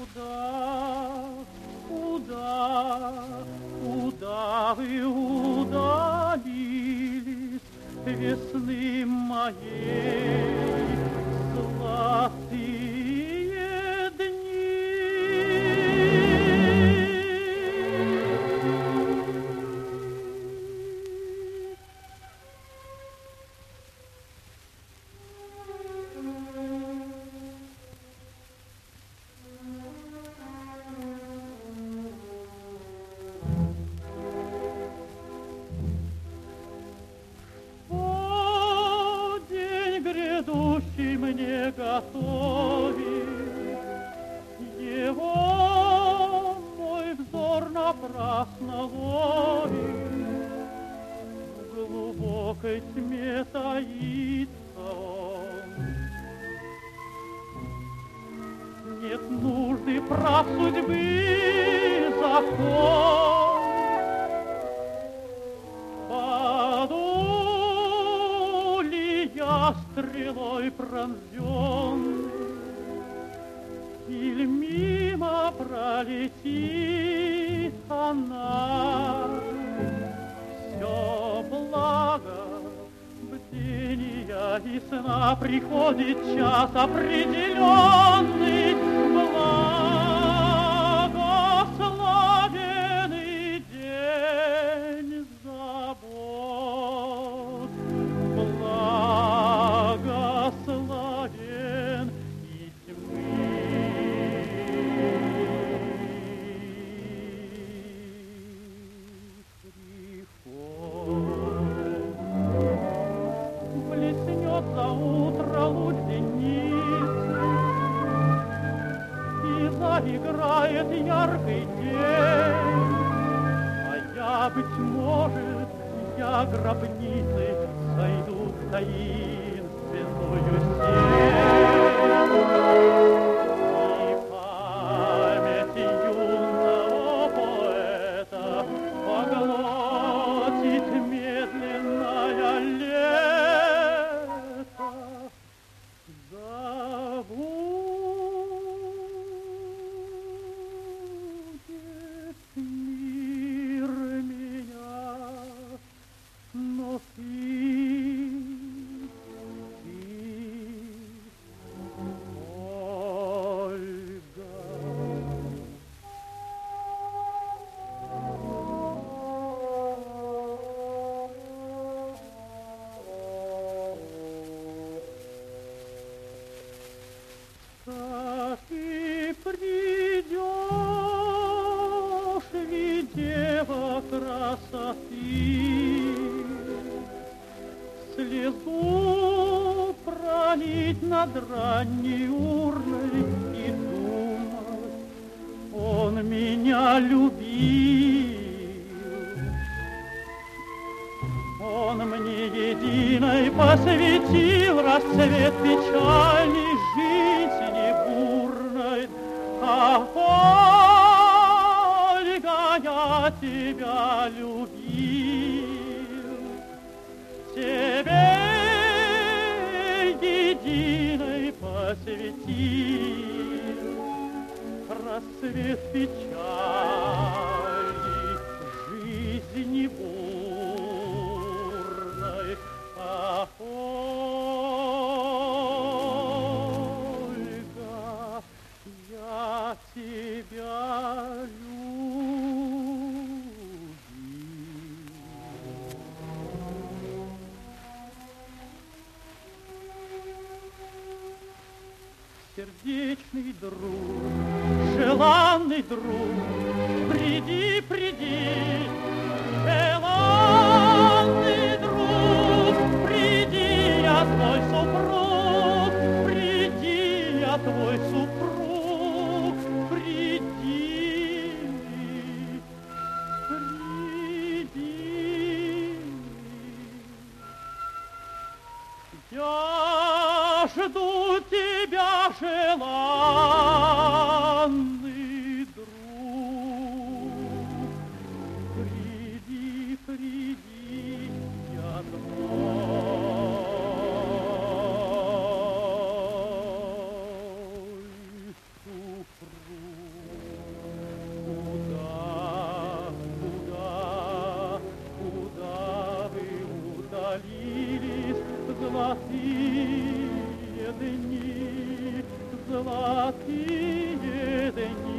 Куда вы удалились, весны моей золотые дни? Грядущий мне готовит, его мой взор напрасно ловит. В глубокой тьме таится он. Нет нужды прав судьбы закон. Стрелой пронзен, или мимо пролетит она. Все благо бдения и сна, приходит час определенный. Благословенный день забот. Благословен и тьмы. Приход. Блеснет за утро луч зеницы, и заиграет яркий день. А я, быть может, я гробницей сойду в таинственную сень. И память юного поэта поглотит медленное лето. Забудет мир меня, но ты как ты придешь, ведь дева красоты, слезу пролить над ранней урной и думать, он меня любил. Он мне единой посвятил расцвет печальной жизни бурной. Ах, Ольга, я тебя любил, тебе единой посвятил расцвет печальной жизни бурной. Ах, Ольга, я тебя любил. Сердечный друг, желанный друг, приди, приди, желанный друг, приди, я твой супруг, приди, я твой супруг, приди, приди. Я жду тебя, желанный друг, приди, приди, я твой супруг. золотые дни.